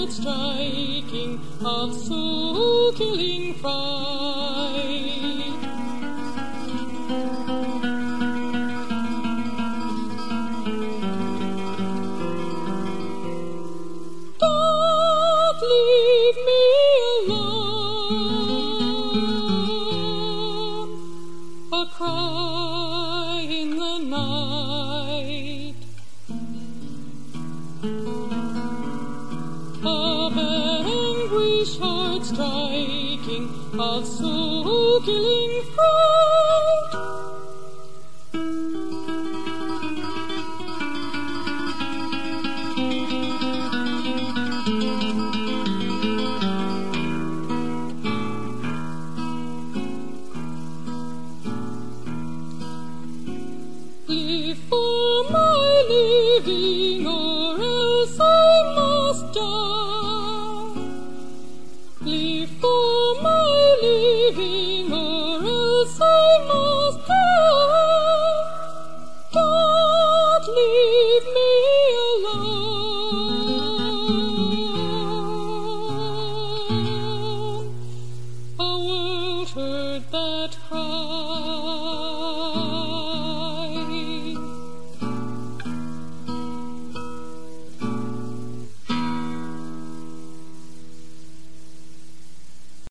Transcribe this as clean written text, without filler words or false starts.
heart striking of soul-killing fright. Don't leave me alone, a cry in the night of anguish, heart striking of soul-killing fright. Live for my living, or else I must die. Live for my living, or else I must die. Don't leave me alone, a world heard that cry.